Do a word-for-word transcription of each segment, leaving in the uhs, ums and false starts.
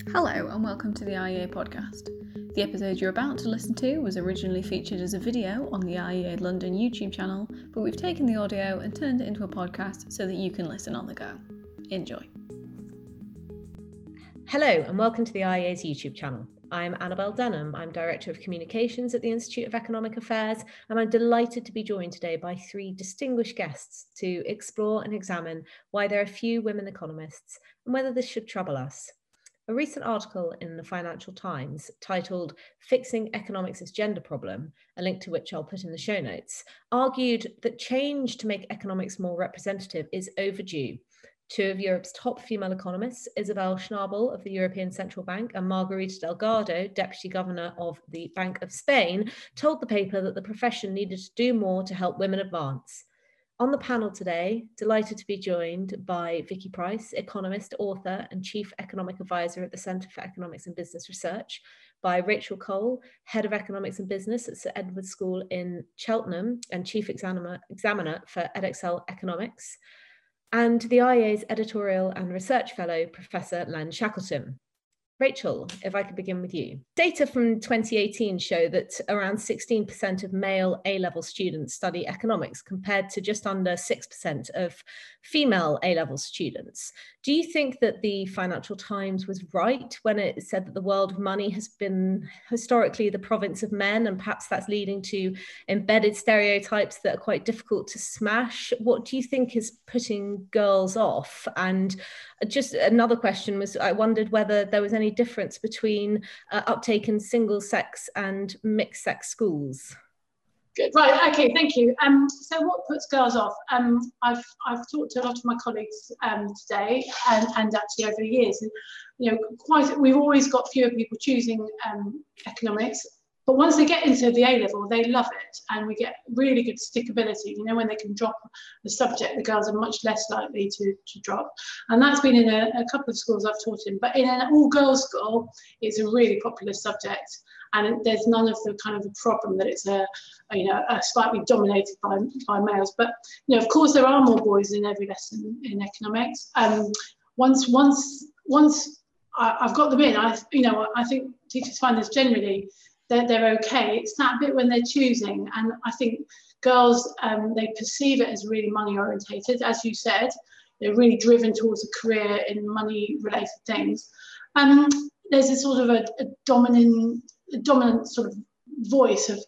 Hello and welcome to the I E A podcast. The episode you're about to listen to was originally featured as a video on the I E A London YouTube channel, but we've taken the audio and turned it into a podcast so that you can listen on the go. Enjoy. Hello and welcome to the I E A's YouTube channel. I'm Annabelle Denham. I'm Director of Communications at the Institute of Economic Affairs, and I'm delighted to be joined today by three distinguished guests to explore and examine why there are few women economists and whether this should trouble us. A recent article in the Financial Times titled "Fixing Economics' Gender Problem," a link to which I'll put in the show notes, argued that change to make economics more representative is overdue. Two of Europe's top female economists, Isabel Schnabel of the European Central Bank and Margarita Delgado, Deputy Governor of the Bank of Spain, told the paper that the profession needed to do more to help women advance. On the panel today, delighted to be joined by Vicky Price, economist, author, and chief economic advisor at the Centre for Economics and Business Research, by Rachel Cole, head of economics and business at Sir Edward School in Cheltenham and chief examiner, examiner for Edexcel Economics, and the I E A's editorial and research fellow, Professor Len Shackleton. Rachel, if I could begin with you. Data from twenty eighteen show that around sixteen percent of male A-level students study economics compared to just under six percent of female A-level students. Do you think that the Financial Times was right when it said that the world of money has been historically the province of men, and perhaps that's leading to embedded stereotypes that are quite difficult to smash? What do you think is putting girls off? And just another question was, I wondered whether there was any difference between uh, uptake in single-sex and mixed-sex schools. Good. Right. Okay. Thank you. Um, so, what puts girls off? Um, I've I've talked to a lot of my colleagues um, today, and, and actually over the years, and you know, quite we've always got fewer people choosing um, economics. But once they get into the A level, they love it, and we get really good stickability. You know, when they can drop the subject, the girls are much less likely to, to drop. And that's been in a, a couple of schools I've taught in. But in an all-girls school, it's a really popular subject, and there's none of the kind of the problem that it's a, a you know a slightly dominated by by males. But you know, of course, there are more boys in every lesson in economics. Um, once once once I, I've got them in, I you know I think teachers find this generally. They're, they're okay. It's that bit when they're choosing, and I think girls, um, they perceive it as really money orientated, as you said. They're really driven towards a career in money related things. Um, there's a sort of a, a dominant, a dominant sort of voice of,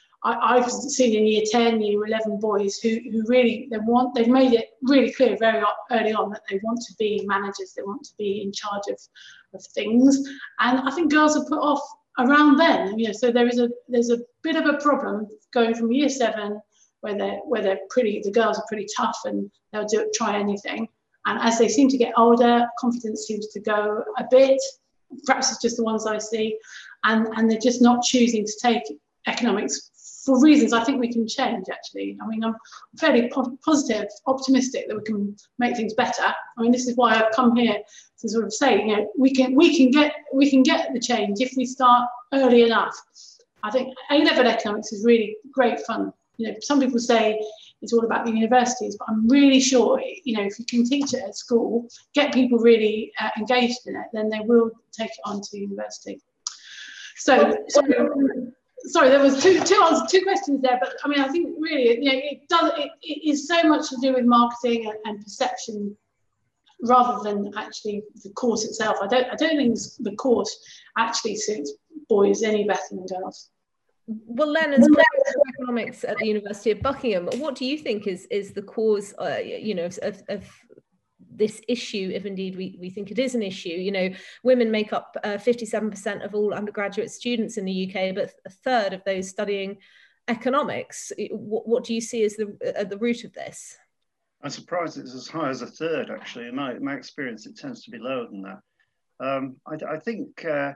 I, I've seen in year ten, year eleven boys who, who really, they want, they've made it really clear very early on that they want to be managers, they want to be in charge of, of things. And I think girls are put off around then, you know, so there is a there's a bit of a problem going from year seven where they're where they're pretty the girls are pretty tough and they'll do try anything, and as they seem to get older, confidence seems to go a bit. Perhaps it's just the ones I see, and and they're just not choosing to take economics for reasons I think we can change. Actually, I mean, I'm fairly po- positive, optimistic that we can make things better. I mean, this is why I've come here to sort of say, you know, we can we can get we can get the change if we start early enough. I think A-level economics is really great fun. You know, some people say it's all about the universities, but I'm really sure, you know, if you can teach it at school, get people really uh, engaged in it, then they will take it on to university. So. so Sorry, there was two, two answers, two questions there, but I mean, I think really, you know, it does. It, it is so much to do with marketing and, and perception, rather than actually the course itself. I don't, I don't think the course actually suits boys any better than girls. Well, Len, as Professor of Economics at the University of Buckingham, what do you think is is the cause, uh, you know, of, of this issue, if indeed we, we think it is an issue? You know, women make up uh, fifty-seven percent of all undergraduate students in the U K, but a third of those studying economics. What, what do you see as the at the root of this? I'm surprised it's as high as a third, actually. In my, in my experience, it tends to be lower than that. Um, I, I think uh,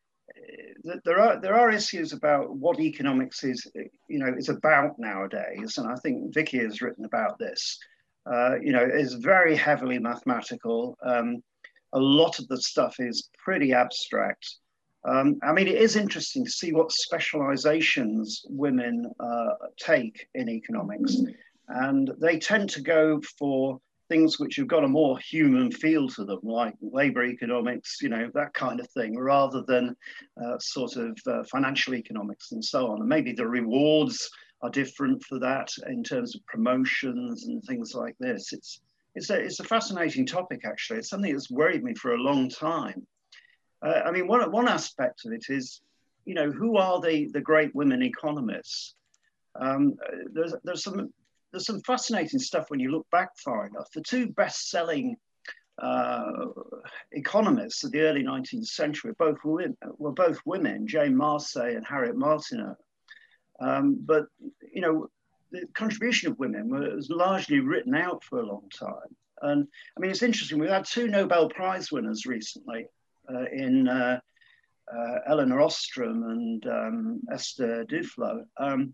that there are there are issues about what economics is, you know, is about nowadays, and I think Vicky has written about this. Uh, you know, is very heavily mathematical. Um, a lot of the stuff is pretty abstract. Um, I mean, it is interesting to see what specializations women uh, take in economics. And they tend to go for things which have got a more human feel to them, like labor economics, you know, that kind of thing, rather than uh, sort of uh, financial economics and so on. And maybe the rewards are different for that in terms of promotions and things like this. It's, it's, a, it's a fascinating topic, actually. It's something that's worried me for a long time. Uh, I mean, one, one aspect of it is, you know, who are the, the great women economists? Um, there's, there's some There's some fascinating stuff when you look back far enough. The two best-selling uh, economists of the early nineteenth century were both women, were both women, Jane Marsay and Harriet Martineau. Um, but, you know, the contribution of women was largely written out for a long time. And I mean, it's interesting, we've had two Nobel Prize winners recently uh, in uh, uh, Elinor Ostrom and um, Esther Duflo. Um,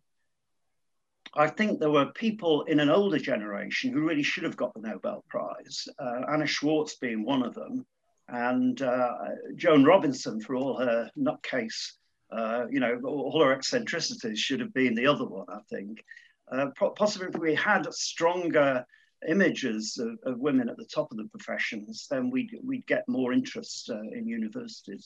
I think there were people in an older generation who really should have got the Nobel Prize, uh, Anna Schwartz being one of them, and uh, Joan Robinson, for all her nutcase, uh, you know, all her eccentricities, should have been the other one, I think. Uh, possibly if we had stronger images of, of women at the top of the professions, then we'd, we'd get more interest uh, in universities.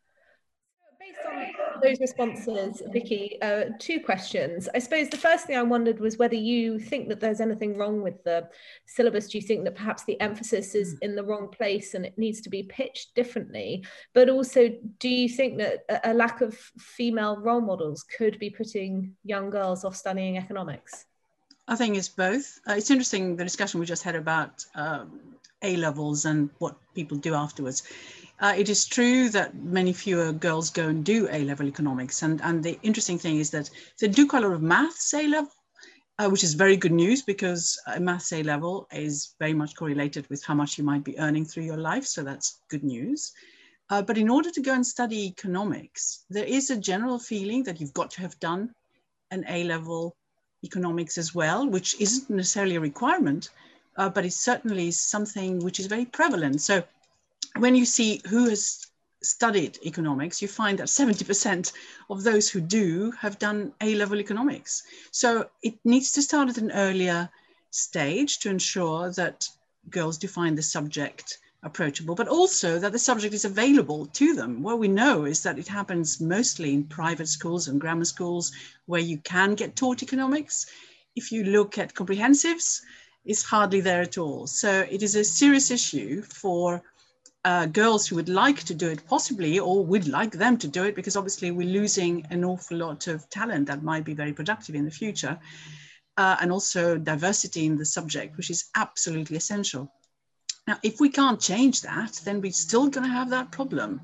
Based on those responses, Vicky, uh, two questions. I suppose the first thing I wondered was whether you think that there's anything wrong with the syllabus. Do you think that perhaps the emphasis is in the wrong place and it needs to be pitched differently? But also, do you think that a lack of female role models could be putting young girls off studying economics? I think it's both. Uh, it's interesting, the discussion we just had about um, A-levels and what people do afterwards. Uh, it is true that many fewer girls go and do A-level economics. And, and the interesting thing is that they do quite a lot of maths A-level, uh, which is very good news because a maths A-level is very much correlated with how much you might be earning through your life. So that's good news. Uh, but in order to go and study economics, there is a general feeling that you've got to have done an A-level economics as well, which isn't necessarily a requirement, uh, but it certainly is something which is very prevalent. So when you see who has studied economics, you find that seventy percent of those who do have done A-level economics. So it needs to start at an earlier stage to ensure that girls do find the subject approachable, but also that the subject is available to them. What we know is that it happens mostly in private schools and grammar schools where you can get taught economics. If you look at comprehensives, it's hardly there at all. So it is a serious issue for Uh, girls who would like to do it possibly, or would like them to do it, because obviously we're losing an awful lot of talent that might be very productive in the future, uh, and also diversity in the subject, which is absolutely essential. Now, if we can't change that, then we're still going to have that problem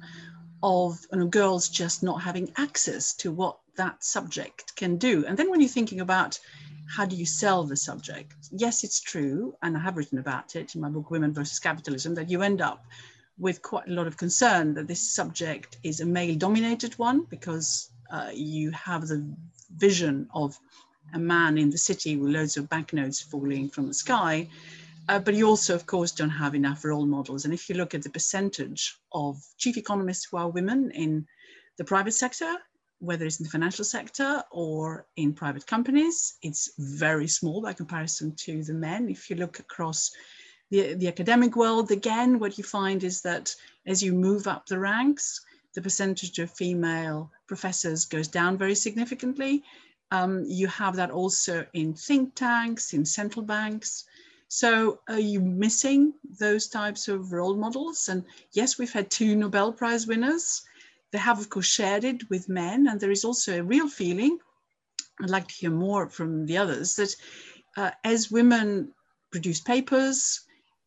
of you know, girls just not having access to what that subject can do. And then when you're thinking about how do you sell the subject, yes, it's true, and I have written about it in my book, Women versus Capitalism, that you end up with quite a lot of concern that this subject is a male-dominated one, because uh, you have the vision of a man in the city with loads of banknotes falling from the sky, uh, but you also, of course, don't have enough role models. And if you look at the percentage of chief economists who are women in the private sector, whether it's in the financial sector or in private companies, it's very small by comparison to the men. If you look across The, the academic world, again, what you find is that as you move up the ranks, the percentage of female professors goes down very significantly. Um, you have that also in think tanks, in central banks. So are you missing those types of role models? And yes, we've had two Nobel Prize winners. They have, of course, shared it with men. And there is also a real feeling, I'd like to hear more from the others, that uh, as women produce papers,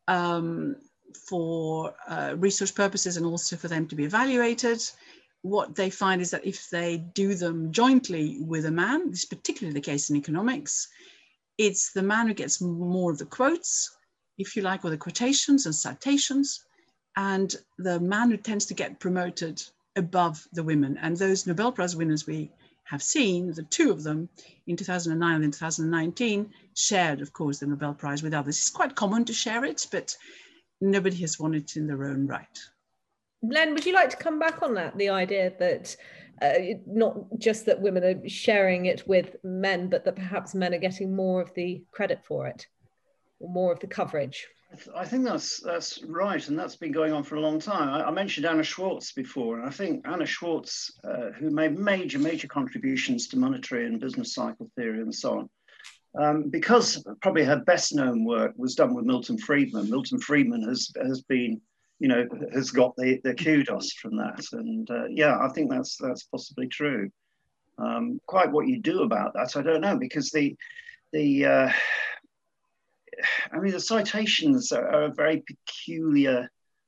Um, for uh, research purposes and also for them to be evaluated, what they find is that if they do them jointly with a man, this is particularly the case in economics, it's the man who gets more of the quotes, if you like, or the quotations and citations, and the man who tends to get promoted above the women. And those Nobel Prize winners we have seen, the two of them in two thousand nine and in two thousand nineteen, shared, of course, the Nobel Prize with others. It's quite common to share it, but nobody has won it in their own right. Len, would you like to come back on that, the idea that uh, not just that women are sharing it with men, but that perhaps men are getting more of the credit for it? or more of the coverage? I, th I think that's that's right, and that's been going on for a long time. I, I mentioned Anna Schwartz before, and I think Anna Schwartz, uh, who made major, major contributions to monetary and business cycle theory and so on, um, because probably her best known work was done with Milton Friedman. Milton Friedman has has been, you know, has got the, the kudos from that, and uh, yeah, I think that's that's possibly true. Um, quite what you do about that, I don't know, because the the uh, I mean, the citations are, are a very peculiar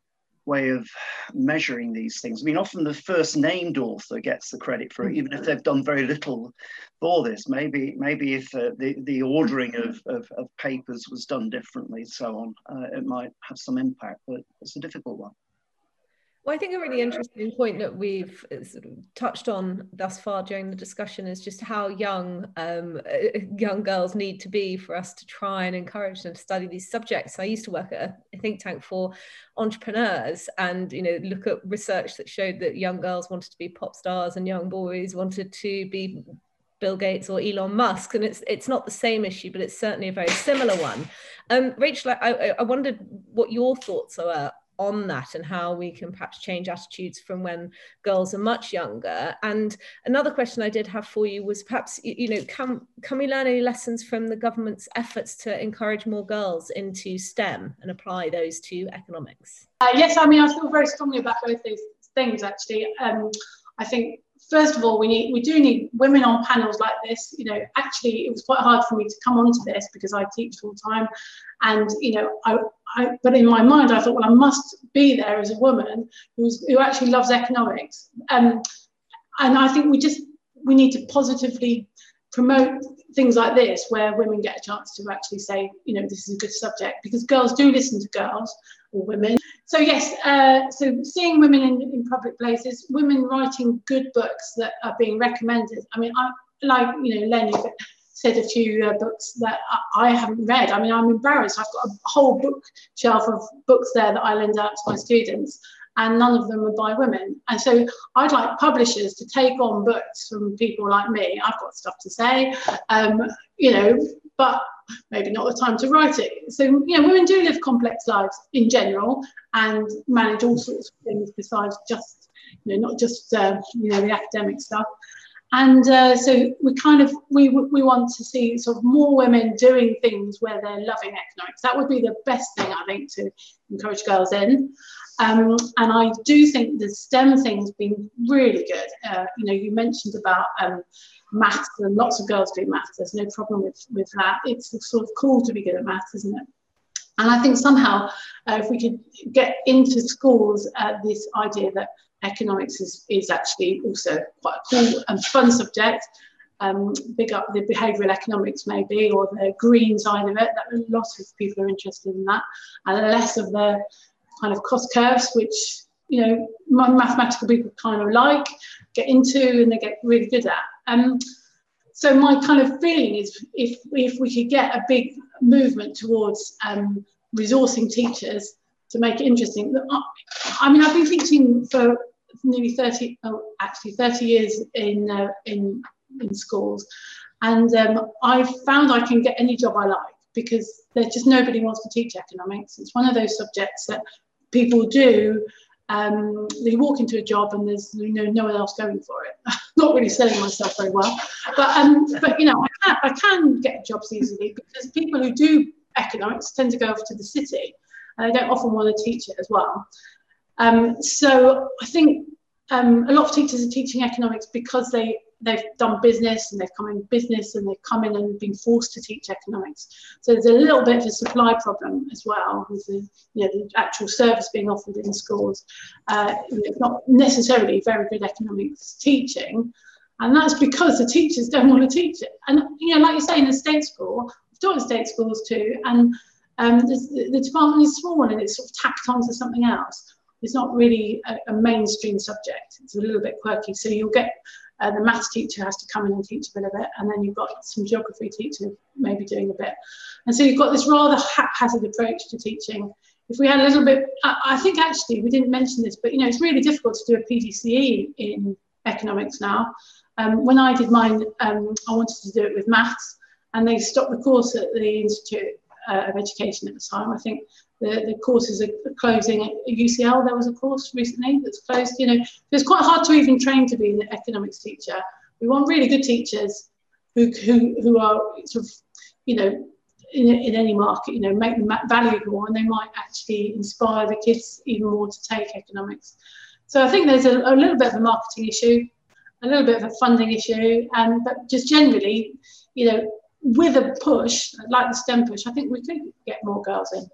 way of measuring these things. I mean, often the first named author gets the credit for it, even if they've done very little for this. Maybe, maybe if uh, the the ordering of, of, of papers was done differently, so on, uh, it might have some impact. But it's a difficult one. Well, I think a really interesting point that we've sort of touched on thus far during the discussion is just how young um, young girls need to be for us to try and encourage them to study these subjects. I used to work at a think tank for entrepreneurs, and you know, look at research that showed that young girls wanted to be pop stars and young boys wanted to be Bill Gates or Elon Musk, and it's it's not the same issue, but it's certainly a very similar one. Um, Rachel, I, I wondered what your thoughts are on that, and how we can perhaps change attitudes from when girls are much younger. And another question I did have for you was perhaps, you know, can, can we learn any lessons from the government's efforts to encourage more girls into STEM and apply those to economics? Uh, yes, I mean, I feel very strongly about both those things, actually. Um, I think, first of all, we need we do need women on panels like this. You know, actually, it was quite hard for me to come onto this because I teach full time, and you know, I, I but in my mind, I thought, well, I must be there as a woman who's who actually loves economics, um, and I think we just we need to positively promote things like this, where women get a chance to actually say, you know, this is a good subject, because girls do listen to girls or women. So yes, uh, so seeing women in, in public places, women writing good books that are being recommended. I mean, I like, you know, Lenny said a few uh, books that I, I haven't read. I mean, I'm embarrassed. I've got a whole bookshelf of books there that I lend out to my students, and none of them are by women. And so I'd like publishers to take on books from people like me. I've got stuff to say, um, you know, but maybe not the time to write it. So, you know, women do live complex lives in general and manage all sorts of things besides just, you know, not just, uh, you know, the academic stuff. And uh, so we kind of, we, we want to see sort of more women doing things where they're loving economics. That would be the best thing, I think, to encourage girls in. Um, and I do think the STEM thing's been really good. Uh, you know, you mentioned about um, maths, and lots of girls do maths. There's no problem with, with that. It's sort of cool to be good at maths, isn't it? And I think somehow, uh, if we could get into schools uh, this idea that economics is, is actually also quite a cool and fun subject, um, big up the behavioural economics maybe, or the green side of it, that a lot of people are interested in that, and less of the kind of cost curves, which, you know, mathematical people kind of like, get into, and they get really good at. Um, so my kind of feeling is if, if we could get a big movement towards um, resourcing teachers to make it interesting. I mean, I've been teaching for nearly thirty, oh, actually thirty years in, uh, in, in schools, and um, I've found I can get any job I like, because there's just nobody wants to teach economics. It's one of those subjects that people do, um, they walk into a job and there's, you know, no one else going for it. Not really selling myself very well, but um, but you know, I can, I can get jobs easily, because people who do economics tend to go over to the city, and they don't often want to teach it as well. Um, so I think um, a lot of teachers are teaching economics because they they've done business, and they've come in business, and they've come in and been forced to teach economics. So there's a little bit of a supply problem as well, with the, you know, the actual service being offered in schools. Uh, it's not necessarily very good economics teaching, and that's because the teachers don't want to teach it. And, you know, like you say, in a state school, I've taught in state schools too, and um, the, the department is small and it's sort of tacked onto something else. It's not really a, a mainstream subject. It's a little bit quirky. So you'll get uh, the maths teacher has to come in and teach a bit of it, and then you've got some geography teacher maybe doing a bit. And so you've got this rather haphazard approach to teaching. If we had a little bit, I, I think actually we didn't mention this, but you know, it's really difficult to do a P G C E in economics now. Um, when I did mine, um, I wanted to do it with maths, and they stopped the course at the institute. uh, of education at the time. I think the, the courses are closing at U C L. There was a course recently that's closed. You know, it's quite hard to even train to be an economics teacher. We want really good teachers who who, who are sort of, you know, in, in any market, you know, make them valuable, and they might actually inspire the kids even more to take economics. So I think there's a, a little bit of a marketing issue, a little bit of a funding issue, and but just generally, you know, with a push like the STEM push, I think we could get more girls in.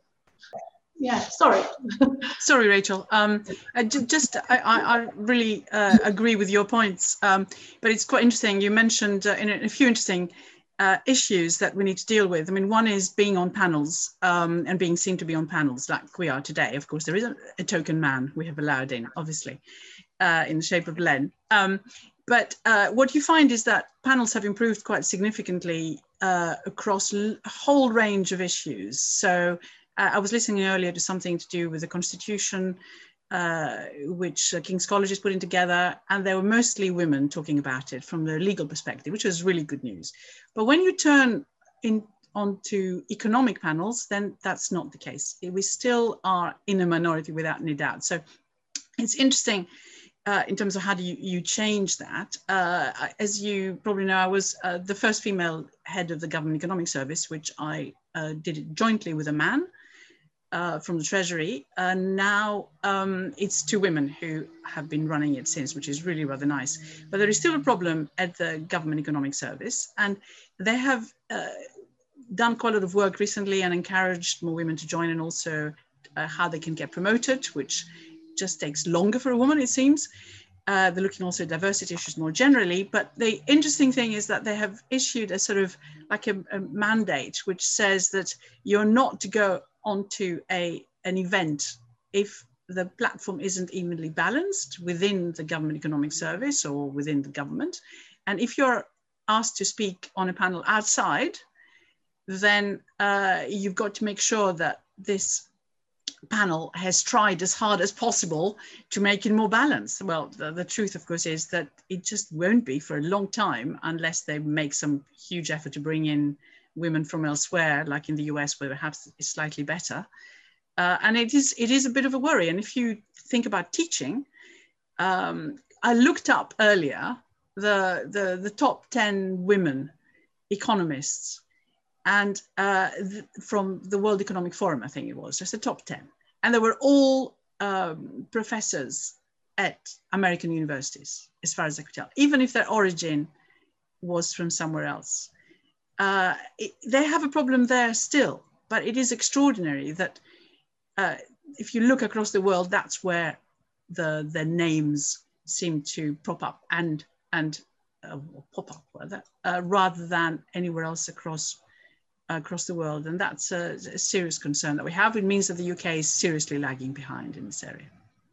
Yeah, sorry. Sorry, Rachel. Um, I just, I, I really uh, agree with your points, um, but it's quite interesting. You mentioned uh, in a, a few interesting uh, issues that we need to deal with. I mean, one is being on panels um, and being seen to be on panels like we are today. Of course, there is a, a token man we have allowed in, obviously, uh, in the shape of Len. Um, but uh, what you find is that panels have improved quite significantly uh, across a whole range of issues. So uh, I was listening earlier to something to do with the Constitution, uh, which uh, King's College is putting together, and there were mostly women talking about it from the legal perspective, which was really good news. But when you turn in onto economic panels, then that's not the case. We still are in a minority without any doubt. So it's interesting uh, in terms of how do you, you change that. Uh, as you probably know, I was uh, the first female head of the Government Economic Service, which I uh, did it jointly with a man uh, from the Treasury. And now um, it's two women who have been running it since, which is really rather nice. But there is still a problem at the Government Economic Service, and they have uh, done quite a lot of work recently and encouraged more women to join, and also uh, how they can get promoted, which just takes longer for a woman, it seems. Uh, they're looking also at diversity issues more generally. But the interesting thing is that they have issued a sort of like a, a mandate, which says that you're not to go onto a, an event if the platform isn't evenly balanced within the Government Economic Service or within the government. And if you're asked to speak on a panel outside, then uh, you've got to make sure that this panel has tried as hard as possible to make it more balanced. Well, the, the truth, of course, is that it just won't be for a long time unless they make some huge effort to bring in women from elsewhere, like in the U S, where perhaps it's slightly better. Uh, and it is, it is a bit of a worry. And if you think about teaching, um, I looked up earlier the, the, the top ten women economists, and uh, th from the World Economic Forum, I think it was, just the top ten. And they were all um, professors at American universities, as far as I could tell, even if their origin was from somewhere else. Uh, it, they have a problem there still, but it is extraordinary that uh, if you look across the world, that's where the, the names seem to pop up and, and uh, pop up rather, uh, rather than anywhere else across across the world. And that's a, a serious concern that we have. It means that the U K is seriously lagging behind in this area.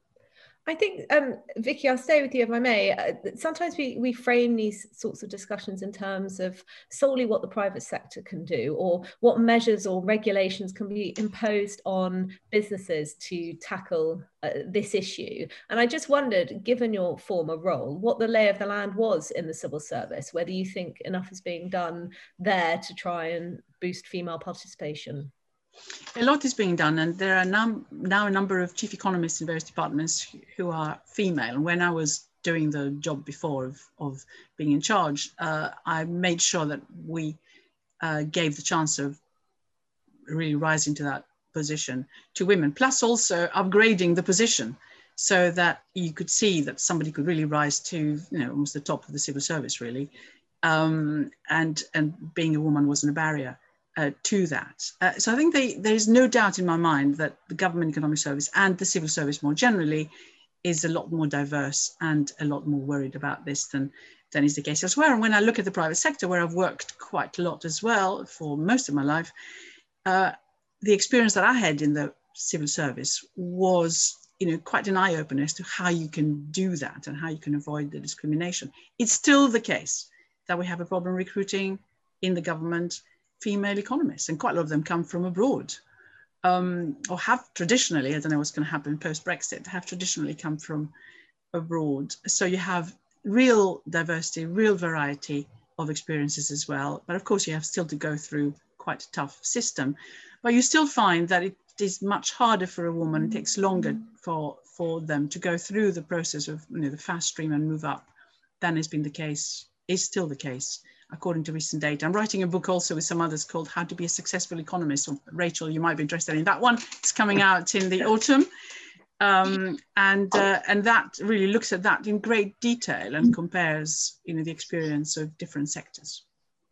I think, um, Vicky, I'll stay with you if I may. Uh, sometimes we, we frame these sorts of discussions in terms of solely what the private sector can do, or what measures or regulations can be imposed on businesses to tackle uh, this issue. And I just wondered, given your former role, what the lay of the land was in the civil service, whether you think enough is being done there to try and boost female participation. A lot is being done, and there are num now a number of chief economists in various departments who are female. And when I was doing the job before of, of being in charge, uh, I made sure that we uh, gave the chance of really rising to that position to women, plus also upgrading the position so that you could see that somebody could really rise to, you know, almost the top of the civil service, really. Um, and, and being a woman wasn't a barrier Uh, to that. Uh, so I think they, there is no doubt in my mind that the Government Economic Service and the civil service more generally is a lot more diverse and a lot more worried about this than, than is the case elsewhere. And when I look at the private sector, where I've worked quite a lot as well for most of my life, uh, the experience that I had in the civil service was, you know, quite an eye-opener as to how you can do that and how you can avoid the discrimination. It's still the case that we have a problem recruiting in the government female economists, and quite a lot of them come from abroad, um, or have traditionally, I don't know what's going to happen post-Brexit, have traditionally come from abroad. So you have real diversity, real variety of experiences as well. But of course, you have still to go through quite a tough system. But you still find that it is much harder for a woman. It takes longer for, for them to go through the process of, you know, the fast stream and move up than has been the case, is still the case, according to recent data. I'm writing a book also with some others called How to Be a Successful Economist. Or Rachel, you might be interested in that one. It's coming out in the autumn. Um, and uh, and that really looks at that in great detail and compares, you know, the experience of different sectors.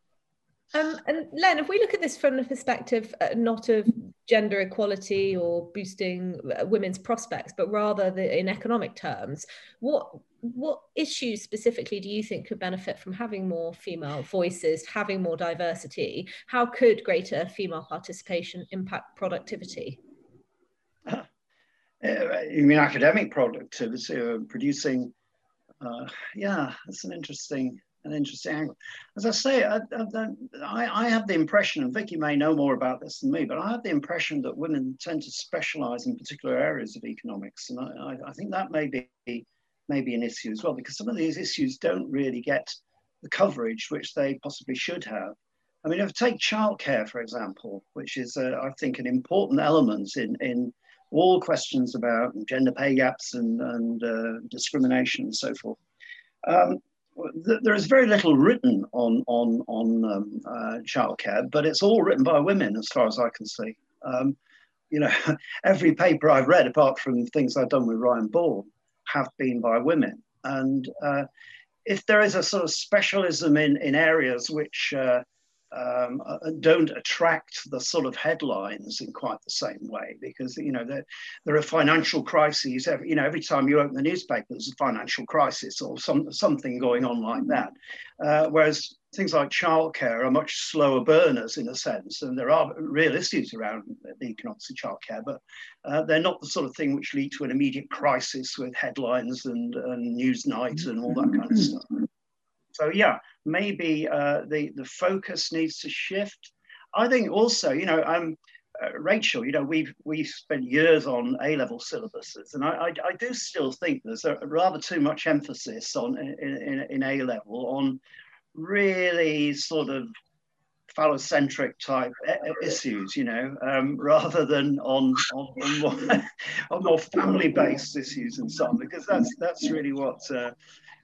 Um, and Len, if we look at this from the perspective uh, not of gender equality or boosting uh, women's prospects, but rather the, in economic terms, what what issues specifically do you think could benefit from having more female voices, having more diversity? How could greater female participation impact productivity? Uh, you mean academic productivity or producing? Uh, yeah, that's an interesting. An interesting angle. As I say, I, I, I have the impression, and Vicky may know more about this than me, but I have the impression that women tend to specialize in particular areas of economics. And I, I think that may be, may be an issue as well, because some of these issues don't really get the coverage which they possibly should have. I mean, if you take childcare, for example, which is, uh, I think, an important element in, in all questions about gender pay gaps and, and uh, discrimination and so forth. Um, There is very little written on on on um, uh, childcare, but it's all written by women, as far as I can see. Um, you know, every paper I've read, apart from things I've done with Ryan Ball, have been by women. And uh, if there is a sort of specialism in in areas which uh, um, don't attract the sort of headlines in quite the same way, because you know there there are financial crises. Every, you know, every time you open the newspaper, there's a financial crisis or some something going on like that. Uh, whereas things like childcare are much slower burners in a sense, and there are real issues around the economics of childcare, but uh, they're not the sort of thing which lead to an immediate crisis with headlines and, and Newsnight and all that kind of stuff. So yeah, maybe uh, the, the focus needs to shift. I think also, you know, um, uh, Rachel, you know, we've, we've spent years on A-level syllabuses, and I, I, I do still think there's a rather too much emphasis on in, in, in A-level on really sort of phallocentric type issues, you know, um, rather than on, on, on more, on more family-based issues and so on, because that's, that's really what... Uh,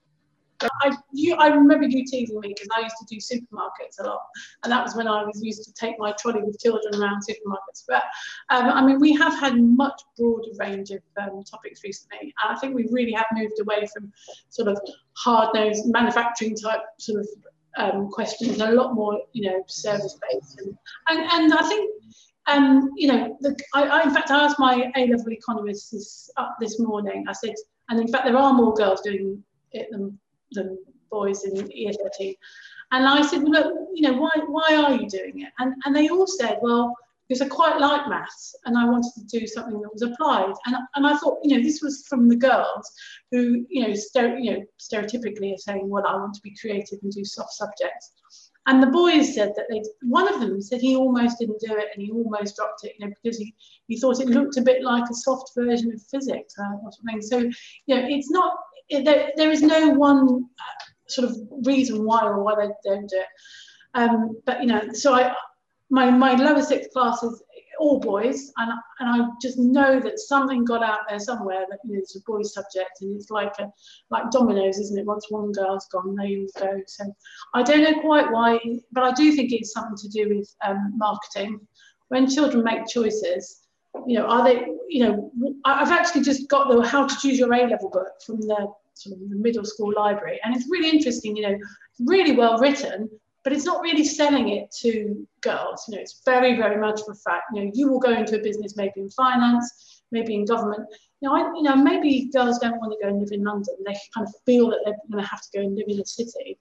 I, you, I remember you teasing me because I used to do supermarkets a lot, and that was when I was used to take my trolley with children around supermarkets. But um, I mean, we have had a much broader range of um, topics recently, and I think we really have moved away from sort of hard-nosed manufacturing type sort of um, questions, and a lot more, you know, service-based. And, and and I think. Um, you know, the, I, I in fact I asked my A-level economists this up this morning. I said, and in fact there are more girls doing it than than boys in year thirteen. And I said, well, look, you know, why why are you doing it? And and they all said, well, because I quite like maths and I wanted to do something that was applied. And and I thought, you know, this was from the girls who, you know, stere- you know, stereotypically are saying, well, I want to be creative and do soft subjects. And the boys said that they, one of them said he almost didn't do it and he almost dropped it, you know, because he, he thought it looked a bit like a soft version of physics uh, or something. So, you know, it's not, it, there, there is no one uh, sort of reason why or why they don't do it. Um, but, you know, so I, my, my lower sixth class is all boys, and, and I just know that something got out there somewhere that, you know, it's a boys subject, and it's like a, like dominoes, isn't it? Once one girl's gone, they all go. So I don't know quite why, but I do think it's something to do with um, marketing. When children make choices, you know, are they, you know, I've actually just got the How to Choose Your A-Level book from the sort of the middle school library, and it's really interesting, you know, it's really well written, but it's not really selling it to girls. You know, it's very, very much for a fact. You know, you will go into a business, maybe in finance, maybe in government. You know, I, you know, maybe girls don't want to go and live in London. They kind of feel that they're going to have to go and live in a city.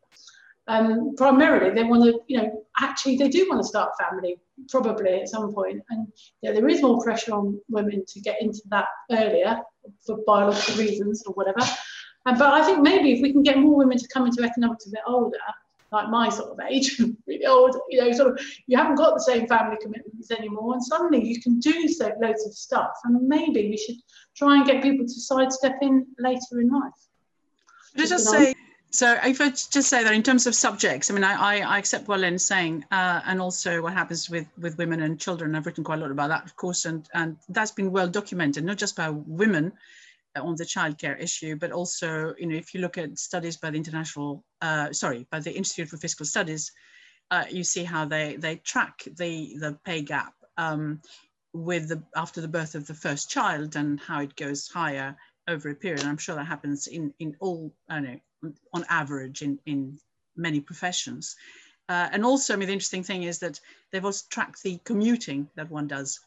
Um, primarily, they want to, you know, actually they do want to start a family, probably at some point. And you know, there is more pressure on women to get into that earlier for biological reasons or whatever. Um, but I think maybe if we can get more women to come into economics a bit older, like my sort of age, really old, you know, sort of, you haven't got the same family commitments anymore, and suddenly you can do so loads of stuff, and maybe we should try and get people to sidestep in later in life. Just, just say, So if I just say that in terms of subjects, I mean, I, I accept what Len's saying, uh, and also what happens with, with women and children. I've written quite a lot about that, of course, and, and that's been well documented, not just by women on the childcare issue, but also, you know, if you look at studies by the International, uh, sorry, by the Institute for Fiscal Studies, uh, you see how they, they track the, the pay gap um, with the, after the birth of the first child and how it goes higher over a period. And I'm sure that happens in, in all, I don't know, on average in, in many professions. Uh, and also, I mean, the interesting thing is that they've also tracked the commuting that one does.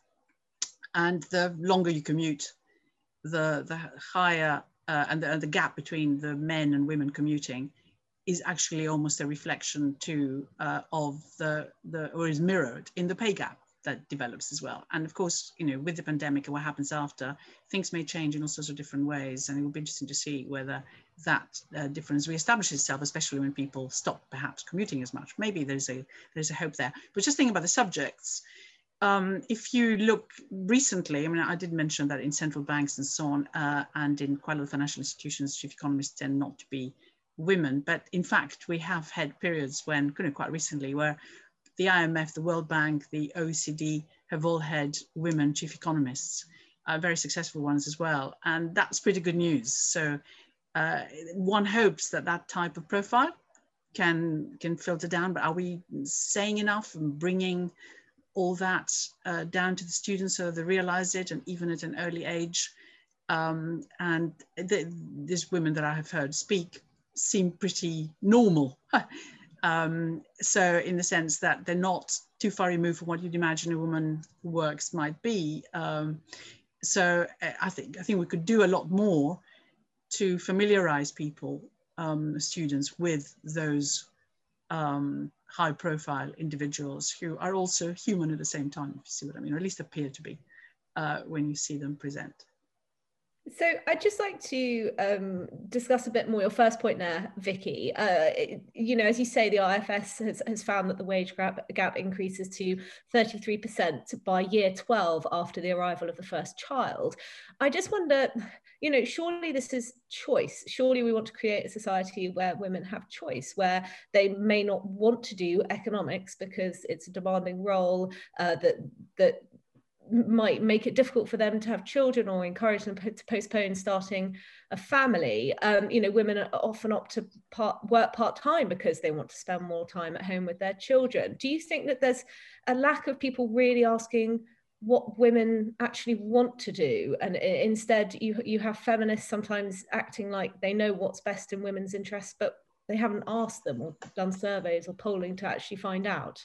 And the longer you commute, the, the higher, uh, and, the, and the gap between the men and women commuting is actually almost a reflection too uh, of the, the, or is mirrored in the pay gap that develops as well. And of course, you know, with the pandemic and what happens after, things may change in all sorts of different ways. And it will be interesting to see whether that uh, difference reestablishes itself, especially when people stop perhaps commuting as much. Maybe there's a, there's a hope there. But just thinking about the subjects, um, if you look recently, I mean, I did mention that in central banks and so on, uh, and in quite a lot of financial institutions, chief economists tend not to be women. But in fact, we have had periods when, you know, quite recently, where the I M F, the World Bank, the O E C D have all had women chief economists, uh, very successful ones as well. And that's pretty good news. So uh, one hopes that that type of profile can, can filter down, but are we saying enough and bringing all that uh, down to the students so they realize it, and even at an early age? Um, and the, these women that I have heard speak seem pretty normal. Um, so in the sense that they're not too far removed from what you'd imagine a woman who works might be. Um, so I think, I think we could do a lot more to familiarize people, um, students, with those um, high profile individuals who are also human at the same time, if you see what I mean, or at least appear to be uh, when you see them present. So I'd just like to um, discuss a bit more your first point there, Vicky. Uh, it, you know, as you say, the I F S has, has found that the wage gap, gap increases to thirty-three percent by year twelve after the arrival of the first child. I just wonder, you know, surely this is choice. Surely we want to create a society where women have choice, where they may not want to do economics because it's a demanding role uh, that that might make it difficult for them to have children, or encourage them to postpone starting a family. Um, you know, women often opt to part, work part-time because they want to spend more time at home with their children. Do you think that there's a lack of people really asking what women actually want to do? And instead you, you have feminists sometimes acting like they know what's best in women's interests, but they haven't asked them or done surveys or polling to actually find out?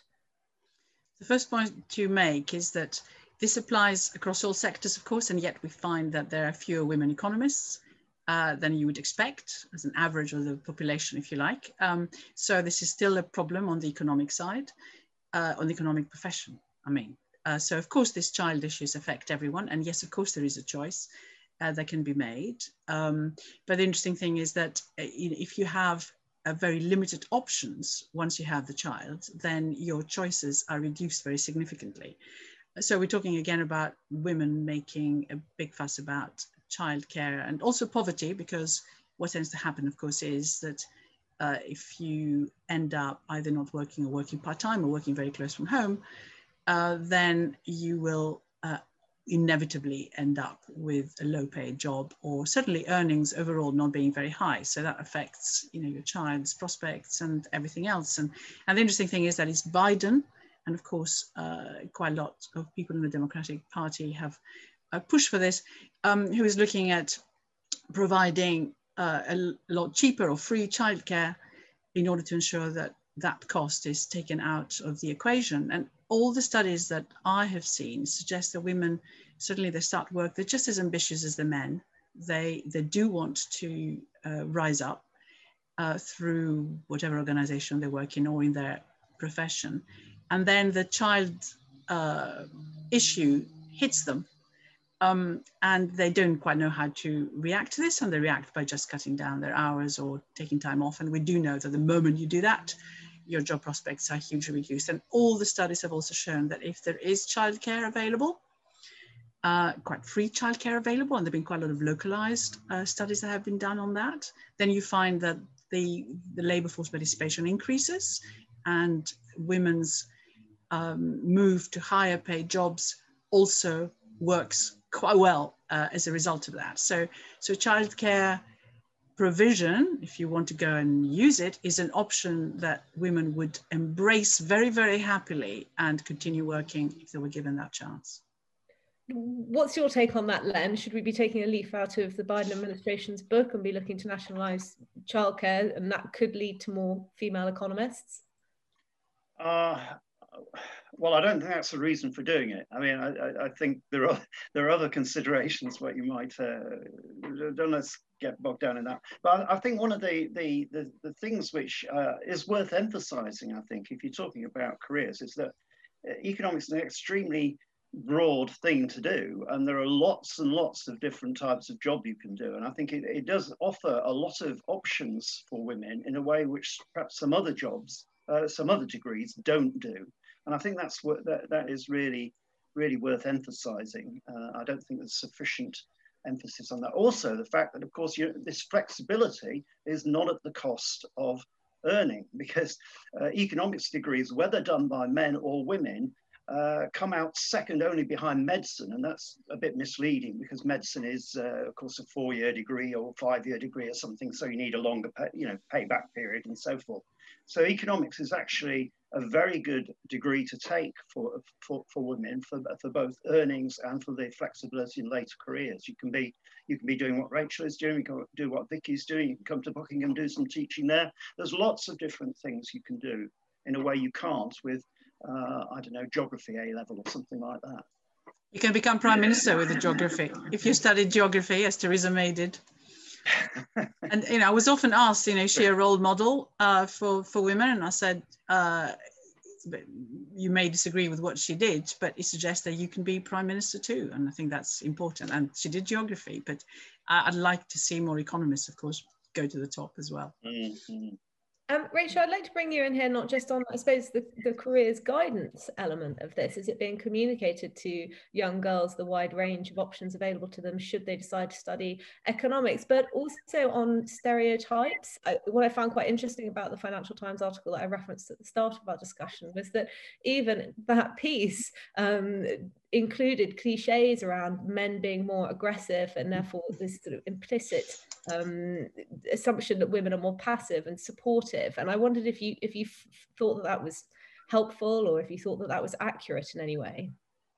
The first point to make is that this applies across all sectors, of course, and yet we find that there are fewer women economists uh, than you would expect as an average of the population, if you like. Um, so this is still a problem on the economic side, uh, on the economic profession, I mean. Uh, so of course, these child issues affect everyone. And yes, of course, there is a choice uh, that can be made. Um, but the interesting thing is that uh, if you have a very limited options once you have the child, then your choices are reduced very significantly. So we're talking again about women making a big fuss about childcare and also poverty, because what tends to happen, of course, is that uh, if you end up either not working or working part-time or working very close from home, uh, then you will uh, inevitably end up with a low-paid job, or certainly earnings overall not being very high. So that affects, you know, your child's prospects and everything else. And, and the interesting thing is that it's Biden, and of course, uh, quite a lot of people in the Democratic Party have uh, pushed for this, um, who is looking at providing uh, a lot cheaper or free childcare in order to ensure that that cost is taken out of the equation. And all the studies that I have seen suggest that women, certainly they start work, they're just as ambitious as the men. They, they do want to uh, rise up uh, through whatever organization they work in or in their profession. And then the child uh, issue hits them, um, and they don't quite know how to react to this, and they react by just cutting down their hours or taking time off. And we do know that the moment you do that, your job prospects are hugely reduced. And all the studies have also shown that if there is childcare available, uh, quite free childcare available, and there have been quite a lot of localized uh, studies that have been done on that, then you find that the, the labour force participation increases and women's um, move to higher paid jobs also works quite well uh, as a result of that. So, so childcare provision, if you want to go and use it, is an option that women would embrace very, very happily and continue working if they were given that chance. What's your take on that, Len? Should we be taking a leaf out of the Biden administration's book and be looking to nationalise childcare, and that could lead to more female economists? Uh, well, I don't think that's the reason for doing it. I mean, I, I think there are there are other considerations what you might. Uh, don't let's get bogged down in that. But I think one of the the the, the things which uh, is worth emphasising, I think, if you're talking about careers, is that economics is an extremely broad thing to do, and there are lots and lots of different types of job you can do, and I think it, it does offer a lot of options for women in a way which perhaps some other jobs, uh, some other degrees don't do, and I think that's what that, that is really really worth emphasizing. uh, I don't think there's sufficient emphasis on that. Also the fact that of course you, this flexibility is not at the cost of earning, because uh, economics degrees, whether done by men or women, Uh, come out second only behind medicine, and that's a bit misleading because medicine is, uh, of course, a four-year degree or five-year degree or something, so you need a longer, pay, you know, payback period and so forth. So economics is actually a very good degree to take for for, for women for for both earnings and for the flexibility in later careers. You can be you can be doing what Rachel is doing, you can do what Vicky's doing, you can come to Buckingham, do some teaching there. There's lots of different things you can do in a way you can't with Uh, I don't know, geography A level or something like that. You can become prime minister with the geography if you studied geography, as Theresa May did. And you know, I was often asked, you know, is she a role model uh, for for women? And I said, uh, you may disagree with what she did, but it suggests that you can be prime minister too, and I think that's important. And she did geography, but I'd like to see more economists, of course, go to the top as well. Mm-hmm. Um, Rachel, I'd like to bring you in here, not just on, I suppose, the, the careers guidance element of this. Is it being communicated to young girls, the wide range of options available to them should they decide to study economics, but also on stereotypes? I, what I found quite interesting about the Financial Times article that I referenced at the start of our discussion was that even that piece um, included cliches around men being more aggressive, and therefore this sort of implicit um, assumption that women are more passive and supportive. And I wondered if you if you thought that that was helpful, or if you thought that that was accurate in any way.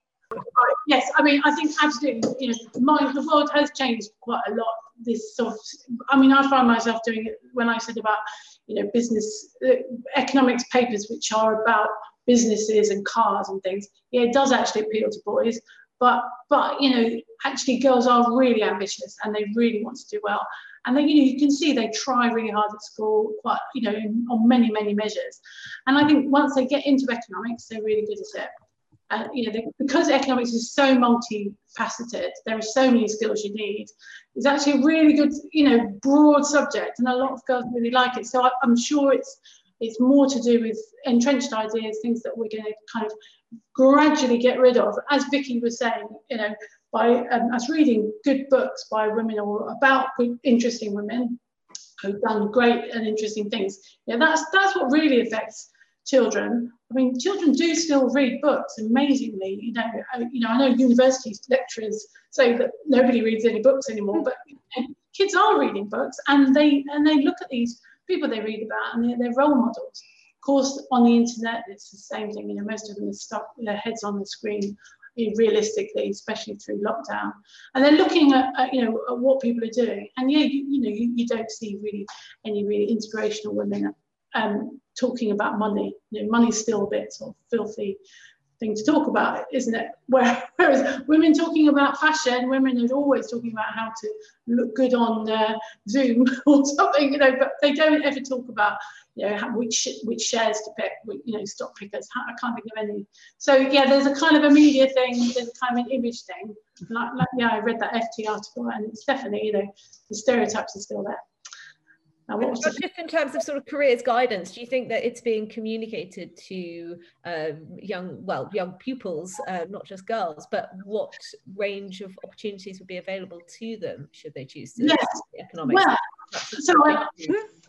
Yes, I mean, I think absolutely. You know, my, the world has changed quite a lot. This sort of, I mean, I find myself doing it when I said about, you know, business uh, economics papers which are about businesses and cars and things. Yeah, it does actually appeal to boys, but but you know, actually girls are really ambitious and they really want to do well. And then, you know, you can see they try really hard at school, quite, you know, in, on many, many measures. And I think once they get into economics, they're really good at it. Uh, you know, they, because economics is so multifaceted, there are so many skills you need. It's actually a really good, you know, broad subject, and a lot of girls really like it. So I, I'm sure it's it's more to do with entrenched ideas, things that we're going to kind of gradually get rid of. As Vicky was saying, you know, by um, us reading good books by women or about good, interesting women who've done great and interesting things. Yeah, that's that's what really affects children. I mean, children do still read books amazingly. You know, I, you know, I know university lecturers say that nobody reads any books anymore, but you know, kids are reading books, and they and they look at these people they read about, and they're, they're role models. Of course, on the internet, it's the same thing. You know, most of them are stuck with their heads on the screen, realistically, especially through lockdown, and they're looking at, at you know at what people are doing. And yeah, you, you know, you, you don't see really any really inspirational women um, talking about money. You know, money's still a bit sort of filthy thing to talk about, isn't it? Whereas women talking about fashion, women are always talking about how to look good on uh, Zoom or something, you know, but they don't ever talk about, you know, how, which which shares to pick, you know, stock pickers. I can't think of any. So yeah, there's a kind of a media thing, there's a kind of an image thing. Like, like yeah, I read that F T article, and it's definitely, you know, the stereotypes are still there. Now, what was Just in terms of sort of careers guidance, do you think that it's being communicated to uh, young, well, young pupils, uh, not just girls, but what range of opportunities would be available to them should they choose to yes. study economics? Well, so I,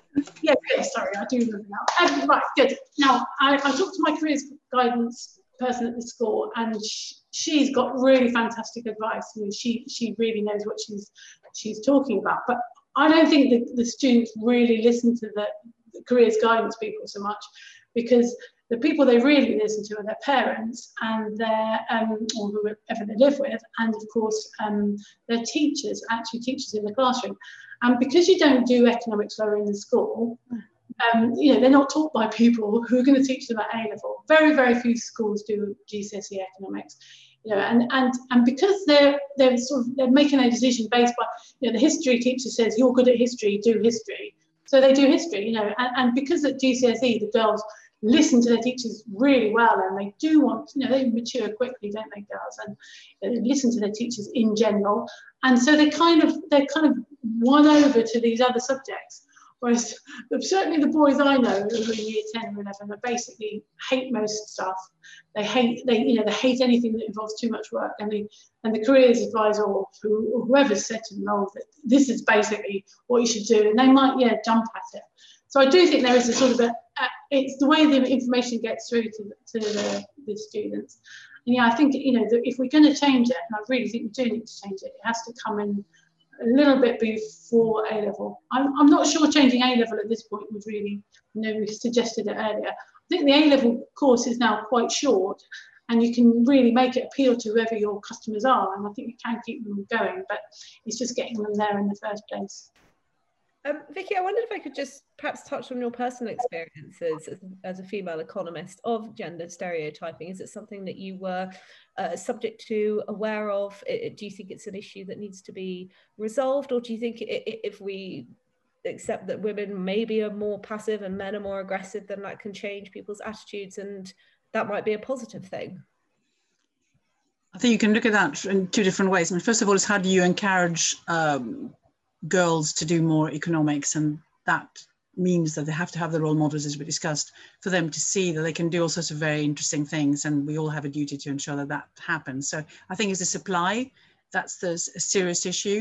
Yeah, good. Sorry, I do remember now. Um, right, good. Now, I, I talked to my careers guidance person at the school, and sh she's got really fantastic advice. I mean, she she really knows what she's she's talking about. But I don't think that the students really listen to the, the careers guidance people so much, because the people they really listen to are their parents and their, um, or whoever they live with, and of course um, their teachers, actually teachers in the classroom. And because you don't do economics lower in the school, um, you know, they're not taught by people who are going to teach them at A level. Very, very few schools do G C S E economics. You know, and and and because they're they're sort of they're making a decision based by, you know, the history teacher says you're good at history, do history. So they do history, you know, and, and because at G C S E the girls listen to their teachers really well, and they do want, you know, they mature quickly, don't they, girls, and they listen to their teachers in general, and so they kind of they're kind of won over to these other subjects. Whereas certainly the boys I know who are in year ten or eleven are basically hate most stuff. They hate they you know they hate anything that involves too much work, and the and the careers advisor or who or whoever's said to them, oh, that this is basically what you should do, and they might yeah jump at it. So I do think there is a sort of a, a it's the way the information gets through to, to the, the students. And yeah, I think, you know, that if we're going to change it, and I really think we do need to change it, it has to come in a little bit before A level. I'm, I'm not sure changing A level at this point would really, you know, we suggested it earlier. I think the A level course is now quite short, and you can really make it appeal to whoever your customers are, and I think you can keep them going, but it's just getting them there in the first place. Um, Vicky, I wondered if I could just perhaps touch on your personal experiences as, as a female economist of gender stereotyping. Is it something that you were uh, subject to, aware of? It, do you think it's an issue that needs to be resolved, or do you think it, if we accept that women maybe are more passive and men are more aggressive, then that can change people's attitudes and that might be a positive thing? I think you can look at that in two different ways. I mean, first of all, is how do you encourage um, girls to do more economics, and that means that they have to have the role models, as we discussed, for them to see that they can do all sorts of very interesting things, and we all have a duty to ensure that that happens. So I think it's the supply that's the a serious issue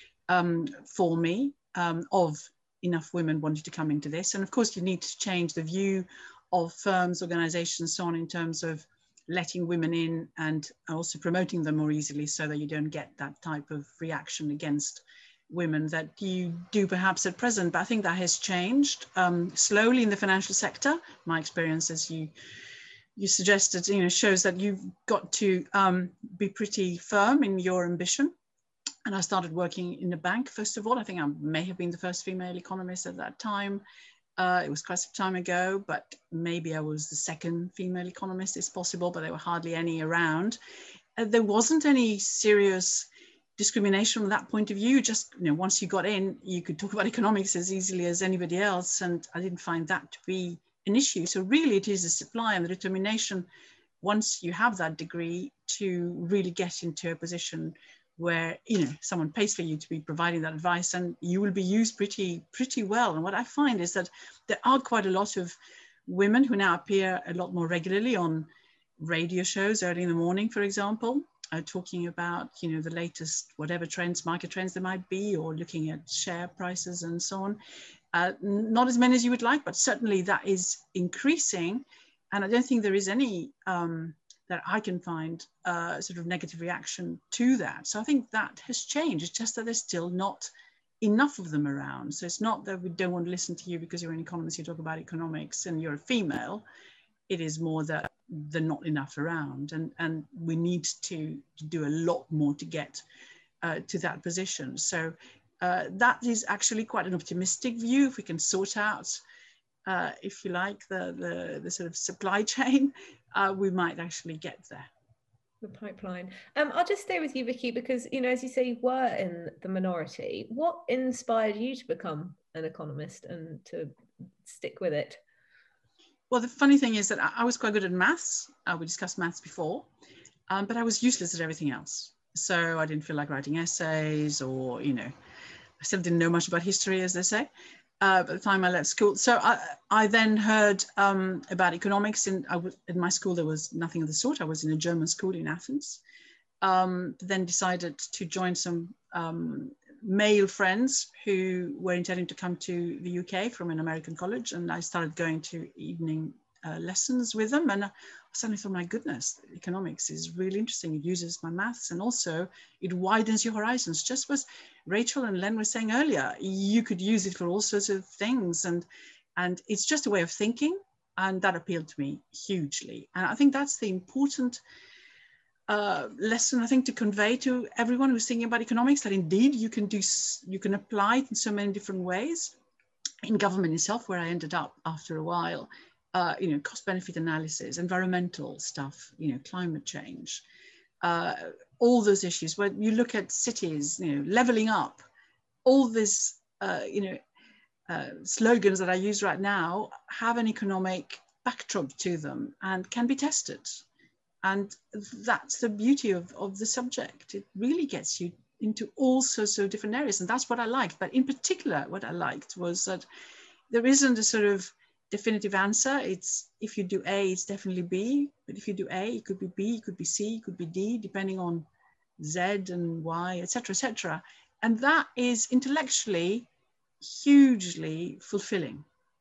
um, for me um, of enough women wanting to come into this. And of course you need to change the view of firms, organizations, so on, in terms of letting women in and also promoting them more easily, so that you don't get that type of reaction against women that you do perhaps at present. But I think that has changed um, slowly in the financial sector. My experience, as you you suggested, you know, shows that you've got to um, be pretty firm in your ambition. And I started working in a bank, first of all. I think I may have been the first female economist at that time. Uh, it was quite some time ago, but maybe I was the second female economist, it's possible, but there were hardly any around. Uh, there wasn't any serious discrimination from that point of view. Just, you know, once you got in, you could talk about economics as easily as anybody else, and I didn't find that to be an issue. So really it is the supply and the determination, once you have that degree, to really get into a position where, you know, someone pays for you to be providing that advice, and you will be used pretty pretty well. And what I find is that there are quite a lot of women who now appear a lot more regularly on radio shows early in the morning, for example, Uh, talking about, you know, the latest whatever trends, market trends there might be, or looking at share prices and so on. Uh, not as many as you would like, but certainly that is increasing. And I don't think there is any um, that I can find uh, sort of negative reaction to that. So I think that has changed. It's just that there's still not enough of them around. So it's not that we don't want to listen to you because you're an economist, you talk about economics and you're a female. It is more that they're not enough around, and, and we need to, to do a lot more to get uh, to that position. So uh, that is actually quite an optimistic view. If we can sort out, uh, if you like, the, the, the sort of supply chain, uh, we might actually get there. The pipeline. Um, I'll just stay with you, Vicky, because, you know, as you say, you were in the minority. What inspired you to become an economist and to stick with it? Well, the funny thing is that I was quite good at maths. Uh, we discussed maths before, um, but I was useless at everything else. So I didn't feel like writing essays, or, you know, I still didn't know much about history, as they say, uh, by the time I left school. So I, I then heard um, about economics. And I was, in my school, there was nothing of the sort. I was in a German school in Athens. Um, then decided to join some um, male friends who were intending to come to the U K from an American college, and I started going to evening uh, lessons with them, and I suddenly thought, my goodness, economics is really interesting. It uses my maths, and also it widens your horizons. Just as Rachel and Len were saying earlier, you could use it for all sorts of things, and and it's just a way of thinking, and that appealed to me hugely. And I think that's the important uh, lesson, I think, to convey to everyone who's thinking about economics, that indeed you can do, you can apply it in so many different ways. In government itself, where I ended up after a while, uh, you know, cost benefit analysis, environmental stuff, you know, climate change, uh, all those issues. When you look at cities, you know, leveling up, all this, uh, you know, uh, slogans that I use right now have an economic backdrop to them and can be tested. And that's the beauty of, of the subject. It really gets you into all sorts of different areas. And that's what I liked. But in particular, what I liked was that there isn't a sort of definitive answer. It's, if you do A, it's definitely B. But if you do A, it could be B, it could be C, it could be D, depending on Z and Y, et cetera, et cetera. And that is intellectually hugely fulfilling.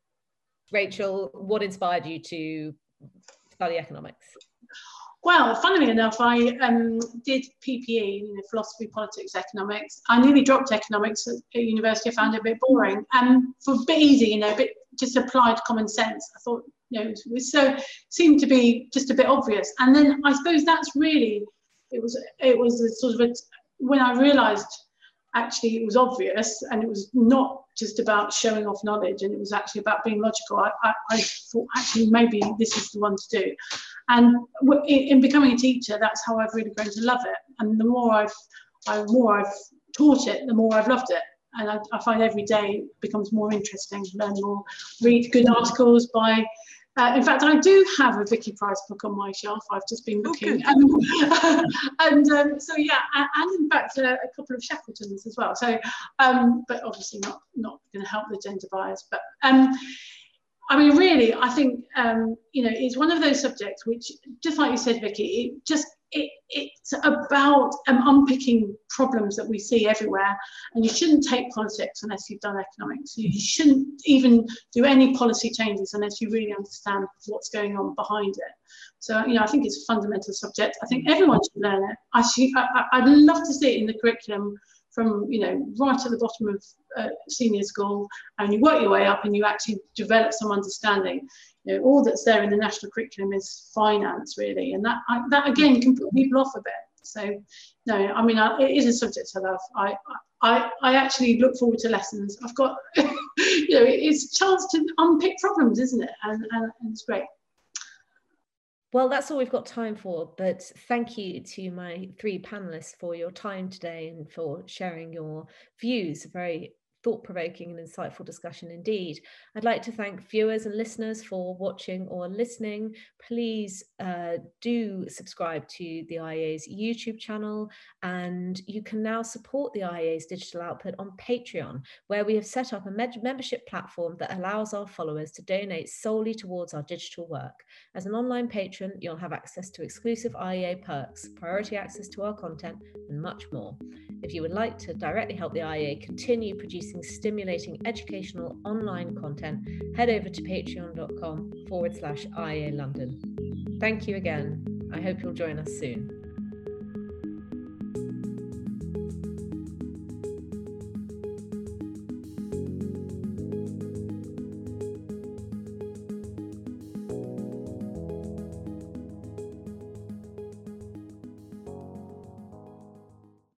Rachel, what inspired you to study economics? Well, funnily enough, I um, did P P E, you know, philosophy, politics, economics. I nearly dropped economics at, at university. I found it a bit boring and um, for a bit easy, you know, a bit just applied common sense. I thought, you know, it was so seemed to be just a bit obvious. And then I suppose that's really it was it was a sort of a, when I realised actually it was obvious and it was not just about showing off knowledge, and it was actually about being logical. I, I, I thought actually maybe this is the one to do. And in, in becoming a teacher, that's how I've really grown to love it. And the more I've, I, more I've taught it, the more I've loved it. And I, I find every day becomes more interesting, learn more, read good articles by, uh, in fact, I do have a Vicky Price book on my shelf. I've just been looking. Oh, um, and um, so, yeah, and in fact, uh, a couple of Shackletons as well. So, um, but obviously not, not going to help the gender bias. But um, I mean, really, I think, um, you know, it's one of those subjects which, just like you said, Vicky, it just, it, it's about um, unpicking problems that we see everywhere. And you shouldn't take politics unless you've done economics. You shouldn't even do any policy changes unless you really understand what's going on behind it. So, you know, I think it's a fundamental subject. I think everyone should learn it. I should, I, I'd love to see it in the curriculum from, you know, right at the bottom of uh, senior school, and you work your way up and you actually develop some understanding. You know, all that's there in the national curriculum is finance, really, and that I, that again can put people off a bit. So, no, I mean, I, it is a subject I love. I, I, I actually look forward to lessons. I've got, you know, it's a chance to unpick problems, isn't it? And, and, and it's great. Well, that's all we've got time for, but thank you to my three panelists for your time today and for sharing your views. A very thought-provoking and insightful discussion indeed. I'd like to thank viewers and listeners for watching or listening. Please uh, do subscribe to the I A A's YouTube channel, and you can now support the I A A's digital output on Patreon, where we have set up a membership platform that allows our followers to donate solely towards our digital work. As an online patron, you'll have access to exclusive I A A perks, priority access to our content, and much more. If you would like to directly help the I A A continue producing stimulating educational online content, head over to patreon.com forward slash I A A London. Thank you again. I hope you'll join us soon.